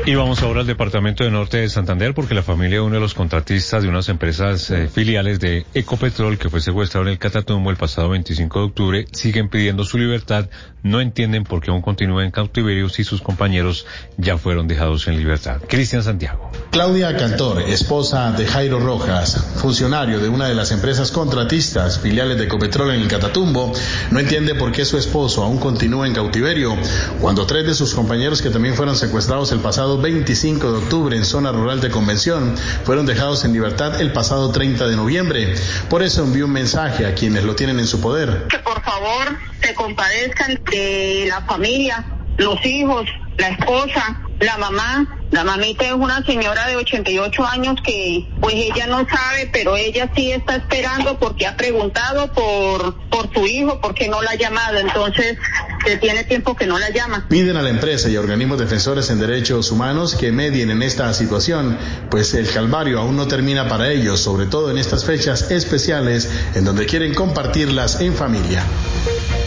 Y vamos ahora al departamento de Norte de Santander porque la familia de uno de los contratistas de unas empresas filiales de Ecopetrol que fue secuestrado en el Catatumbo el pasado 25 de octubre siguen pidiendo su libertad. No entienden por qué aún continúa en cautiverio si sus compañeros ya fueron dejados en libertad. Cristian Santiago. Claudia Cantor, esposa de Jairo Rojas, funcionario de una de las empresas contratistas filiales de Ecopetrol en el Catatumbo, no entiende por qué su esposo aún continúa en cautiverio cuando 3 de sus compañeros que también fueron secuestrados el pasado 25 de octubre en zona rural de Convención fueron dejados en libertad el pasado 30 de noviembre. Por eso envió un mensaje a quienes lo tienen en su poder. Que por favor se compadezcan de la familia, los hijos, la esposa, la mamá. La mamita es una señora de 88 años que pues ella no sabe, pero ella sí está esperando porque ha preguntado por su hijo, porque no la ha llamado, entonces que tiene tiempo que no la llama. Piden a la empresa y a organismos defensores en derechos humanos que medien en esta situación, pues el calvario aún no termina para ellos, sobre todo en estas fechas especiales en donde quieren compartirlas en familia.